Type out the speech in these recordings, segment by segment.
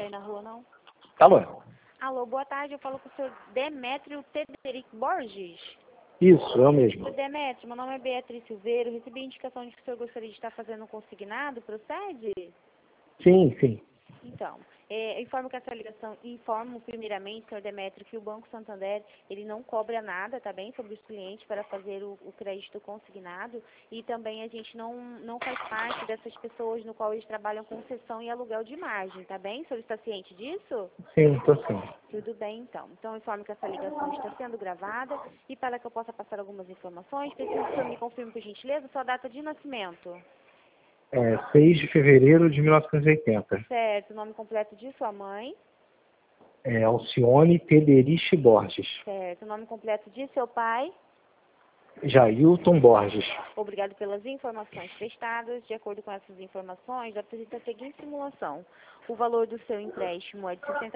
aí na rua, não? Alô? Alô, boa tarde. Eu falo com o senhor Demétrio Tederic Borges. Isso, eu mesmo. Senhor Demétrio, meu nome é Beatriz Silveira. Eu recebi a indicação de que o senhor gostaria de estar fazendo um consignado. Procede? Sim, sim. Então, informo que essa ligação, informo primeiramente, senhor Demétrio, que o Banco Santander, ele não cobra nada, tá bem, sobre os clientes para fazer o crédito consignado, e também a gente não faz parte dessas pessoas no qual eles trabalham com cessão e aluguel de margem, tá bem? O senhor está ciente disso? Sim, tô sim. Tudo bem, então. Então, informo que essa ligação está sendo gravada, e para que eu possa passar algumas informações, preciso que o senhor me confirme, por gentileza, sua data de nascimento. 6 de fevereiro de 1980. Certo, o nome completo de sua mãe. Alcione Tederich Borges. Certo, o nome completo de seu pai. Jailton Borges. Obrigado pelas informações prestadas. De acordo com essas informações, apresenta a seguinte simulação. O valor do seu empréstimo é de R$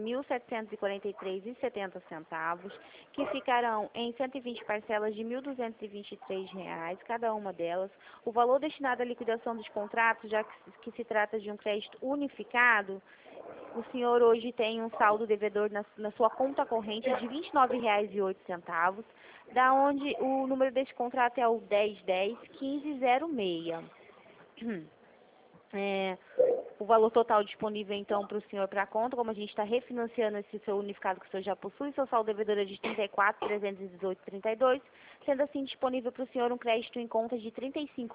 69.743,70, que ficarão em 120 parcelas de R$ 1.223, cada uma delas. O valor destinado à liquidação dos contratos, já que se trata de um crédito unificado, o senhor hoje tem um saldo devedor na sua conta corrente de R$ 29,08, da onde o número desse contrato é o 1010-1506. O valor total disponível, então, para o senhor para a conta, como a gente está refinanciando esse seu unificado que o senhor já possui, seu saldo devedor é de R$ 34.318,32, sendo assim disponível para o senhor um crédito em conta de R$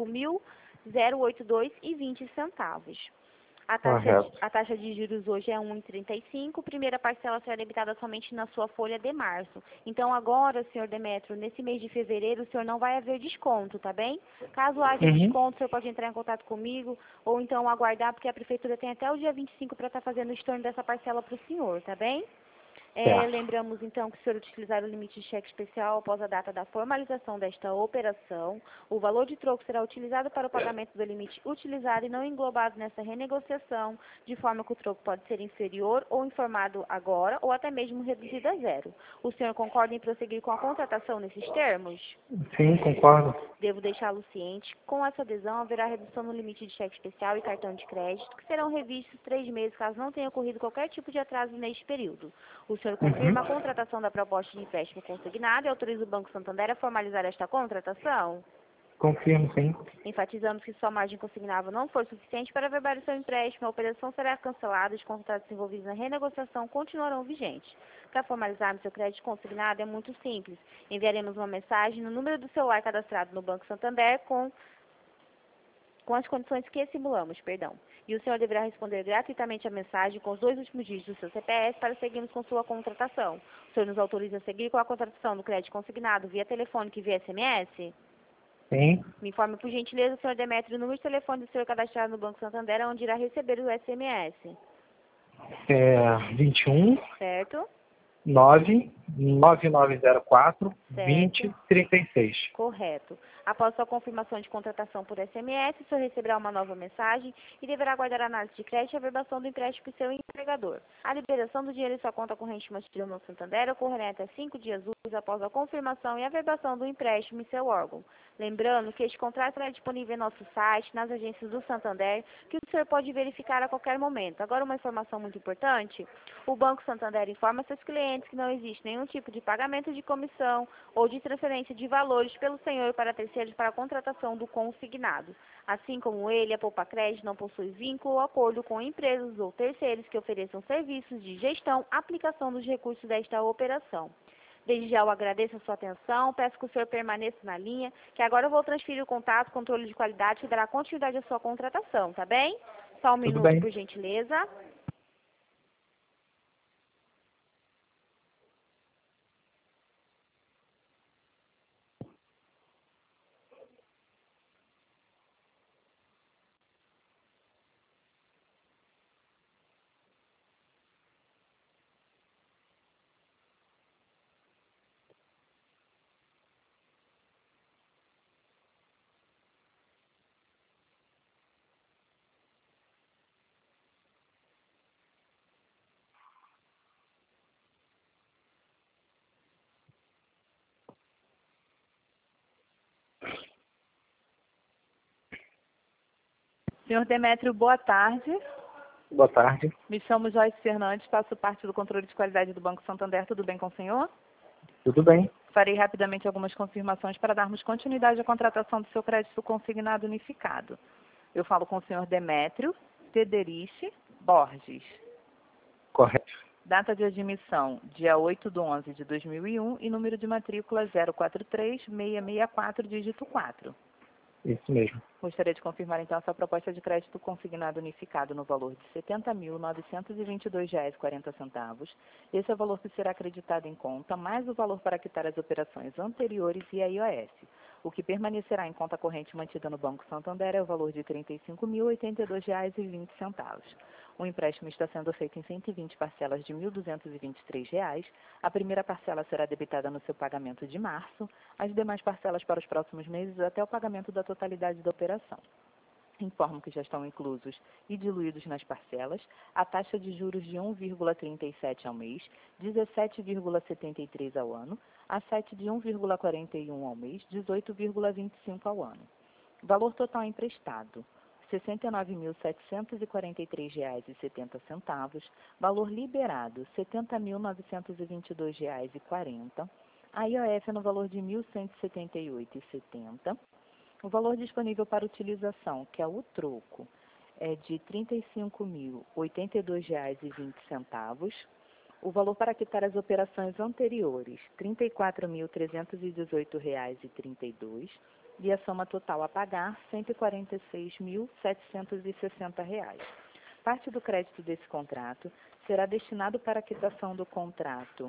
35.082,20. A taxa de juros hoje é 1,35. Primeira parcela será debitada somente na sua folha de março. Então, agora, senhor Demétrio, nesse mês de fevereiro, o senhor não vai haver desconto, tá bem? Caso haja desconto, o senhor pode entrar em contato comigo ou então aguardar, porque a prefeitura tem até o dia 25 para estar fazendo o estorno dessa parcela para o senhor, tá bem? Lembramos, então, que o senhor utilizar o limite de cheque especial após a data da formalização desta operação. O valor de troco será utilizado para o pagamento do limite utilizado e não englobado nessa renegociação, de forma que o troco pode ser inferior ou informado agora ou até mesmo reduzido a zero. O senhor concorda em prosseguir com a contratação nesses termos? Sim, concordo. Devo deixá-lo ciente. Com essa adesão, haverá redução no limite de cheque especial e cartão de crédito, que serão revistos 3 meses caso não tenha ocorrido qualquer tipo de atraso neste período. O senhor confirma a contratação da proposta de empréstimo consignado e autoriza o Banco Santander a formalizar esta contratação? Confirmo, sim. Enfatizamos que sua margem consignável não for suficiente para averbar o seu empréstimo, a operação será cancelada e os contratos envolvidos na renegociação continuarão vigentes. Para formalizarmos seu crédito consignado é muito simples. Enviaremos uma mensagem no número do celular cadastrado no Banco Santander com as condições que simulamos, E o senhor deverá responder gratuitamente a mensagem com os 2 últimos dígitos do seu CPF para seguirmos com sua contratação. O senhor nos autoriza a seguir com a contratação do crédito consignado via telefônico e via SMS? Sim. Me informe, por gentileza, o senhor Demétrio, o número de telefone do senhor cadastrado no Banco Santander, onde irá receber o SMS. 21 Certo? 99904 2036. Correto. Após sua confirmação de contratação por SMS, o senhor receberá uma nova mensagem e deverá aguardar a análise de crédito e a averbação do empréstimo do seu empregador. A liberação do dinheiro em sua conta corrente mantida no Santander ocorrerá até 5 dias úteis após a confirmação e averbação do empréstimo em seu órgão. Lembrando que este contrato estará disponível em nosso site, nas agências do Santander, que o senhor pode verificar a qualquer momento. Agora, uma informação muito importante: o Banco Santander informa seus clientes que não existe nenhum tipo de pagamento de comissão ou de transferência de valores pelo senhor para terceiros para a contratação do consignado. Assim como ele, a Poupa Crédito não possui vínculo ou acordo com empresas ou terceiros que ofereçam serviços de gestão, aplicação dos recursos desta operação. Desde já eu agradeço a sua atenção, peço que o senhor permaneça na linha, que agora eu vou transferir o contato, controle de qualidade, que dará continuidade à sua contratação, tá bem? Só um Tudo minuto, bem. por gentileza. Senhor Demétrio, boa tarde. Boa tarde. Me chamo Joyce Fernandes, faço parte do controle de qualidade do Banco Santander. Tudo bem com o senhor? Tudo bem? Farei rapidamente algumas confirmações para darmos continuidade à contratação do seu crédito consignado unificado. Eu falo com o senhor Demétrio Tederiche Borges. Correto. Data de admissão, dia 8/11 de 2001 e número de matrícula 043664, dígito 4. Isso mesmo. Gostaria de confirmar, então, a sua proposta de crédito consignado unificado no valor de R$ 70.922,40. Esse é o valor que será acreditado em conta, mais o valor para quitar as operações anteriores e a IOS. O que permanecerá em conta corrente mantida no Banco Santander é o valor de R$ 35.082,20. O empréstimo está sendo feito em 120 parcelas de R$ 1.223. A primeira parcela será debitada no seu pagamento de março, as demais parcelas para os próximos meses até o pagamento da totalidade da operação. Informo que já estão inclusos e diluídos nas parcelas a taxa de juros de 1,37 ao mês, 17,73 ao ano, a 7 de 1,41 ao mês, 18,25 ao ano. Valor total emprestado, R$ 69.743,70. Valor liberado, R$ 70.922,40. A IOF no valor de R$ 1.178,70. O valor disponível para utilização, que é o troco, é de R$ 35.082,20. O valor para quitar as operações anteriores, R$ 34.318,32. E a soma total a pagar, R$ 146.760. Parte do crédito desse contrato será destinado para a quitação do contrato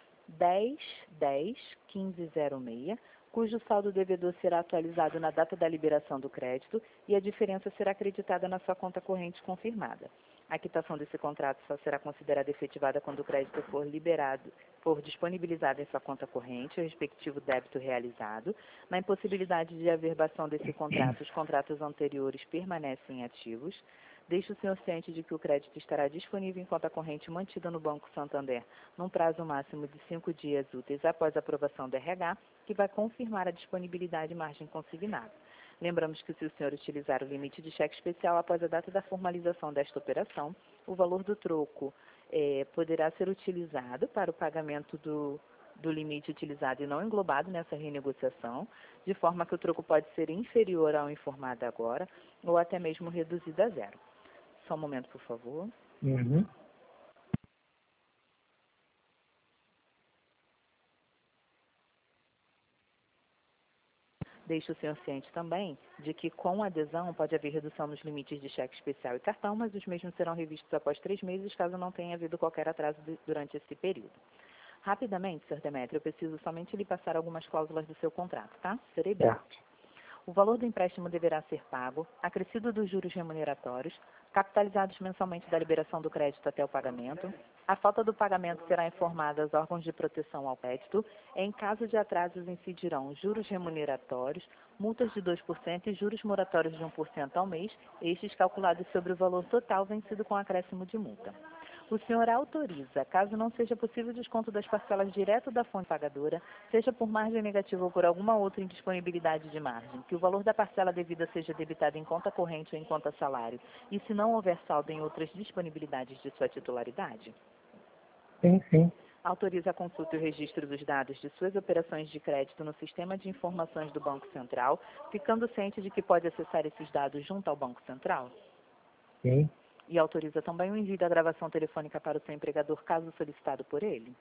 10.10.1506, cujo saldo devedor será atualizado na data da liberação do crédito e a diferença será acreditada na sua conta corrente confirmada. A quitação desse contrato só será considerada efetivada quando o crédito for disponibilizado em sua conta corrente, o respectivo débito realizado. Na impossibilidade de averbação desse contrato, os contratos anteriores permanecem ativos. Deixe o senhor ciente de que o crédito estará disponível em conta corrente mantida no Banco Santander num prazo máximo de 5 dias úteis após a aprovação do RH, que vai confirmar a disponibilidade e margem consignada. Lembramos que se o senhor utilizar o limite de cheque especial após a data da formalização desta operação, o valor do troco poderá ser utilizado para o pagamento do limite utilizado e não englobado nessa renegociação, de forma que o troco pode ser inferior ao informado agora ou até mesmo reduzido a zero. Só um momento, por favor. Uhum. Deixe o senhor ciente também de que, com a adesão, pode haver redução nos limites de cheque especial e cartão, mas os mesmos serão revistos após 3 meses, caso não tenha havido qualquer atraso durante esse período. Rapidamente, Sr. Demétrio, eu preciso somente lhe passar algumas cláusulas do seu contrato, tá? Serei breve. Certo. O valor do empréstimo deverá ser pago, acrescido dos juros remuneratórios, capitalizados mensalmente da liberação do crédito até o pagamento. A falta do pagamento será informada aos órgãos de proteção ao crédito. Em caso de atrasos, incidirão juros remuneratórios, multas de 2% e juros moratórios de 1% ao mês, estes calculados sobre o valor total vencido com acréscimo de multa. O senhor autoriza, caso não seja possível o desconto das parcelas direto da fonte pagadora, seja por margem negativa ou por alguma outra indisponibilidade de margem, que o valor da parcela devida seja debitado em conta corrente ou em conta salário, e se não houver saldo em outras disponibilidades de sua titularidade? Sim, sim. Autoriza a consulta e o registro dos dados de suas operações de crédito no Sistema de Informações do Banco Central, ficando ciente de que pode acessar esses dados junto ao Banco Central? Sim. E autoriza também o envio da gravação telefônica para o seu empregador, caso solicitado por ele?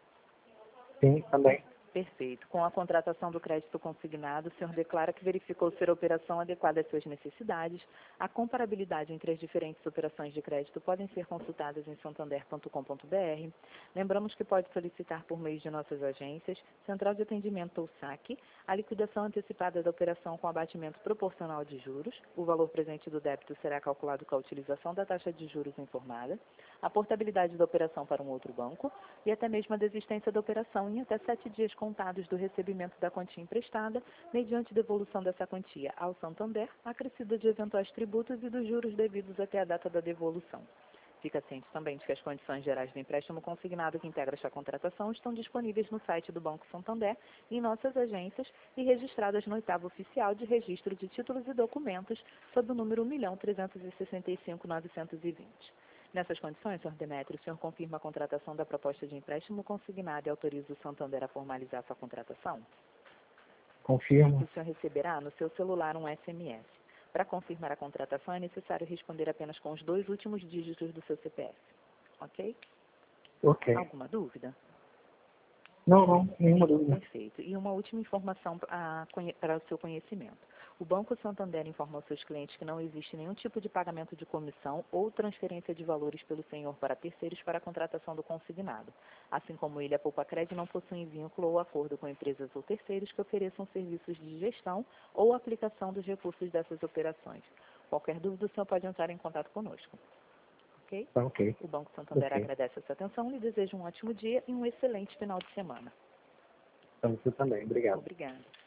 Sim, também. Perfeito. Com a contratação do crédito consignado, o senhor declara que verificou ser a operação adequada às suas necessidades. A comparabilidade entre as diferentes operações de crédito podem ser consultadas em santander.com.br. Lembramos que pode solicitar por meio de nossas agências, Central de Atendimento ou SAC, a liquidação antecipada da operação com abatimento proporcional de juros. O valor presente do débito será calculado com a utilização da taxa de juros informada, a portabilidade da operação para um outro banco e até mesmo a desistência da operação em até 7 dias contados do recebimento da quantia emprestada, mediante devolução dessa quantia ao Santander, acrescida de eventuais tributos e dos juros devidos até a data da devolução. Fica ciente também de que as condições gerais do empréstimo consignado que integra esta contratação estão disponíveis no site do Banco Santander, em nossas agências e registradas no 8º Oficial de Registro de Títulos e Documentos, sob o número 1.365.920. Nessas condições, Sr. Demétrio, o senhor confirma a contratação da proposta de empréstimo consignada e autoriza o Santander a formalizar sua contratação? Confirmo. O senhor receberá no seu celular um SMS. Para confirmar a contratação, é necessário responder apenas com os 2 últimos dígitos do seu CPF. Ok? Ok. Alguma dúvida? Não, nenhuma dúvida. Perfeito. E uma última informação para o seu conhecimento. O Banco Santander informa aos seus clientes que não existe nenhum tipo de pagamento de comissão ou transferência de valores pelo senhor para terceiros para a contratação do consignado. Assim como ele, a Poupacred não possui vínculo ou acordo com empresas ou terceiros que ofereçam serviços de gestão ou aplicação dos recursos dessas operações. Qualquer dúvida, o senhor pode entrar em contato conosco. Ok? Tá ok. O Banco Santander Ok. agradece a sua atenção, lhe deseja um ótimo dia e um excelente final de semana. Então você também. Obrigado. Obrigada.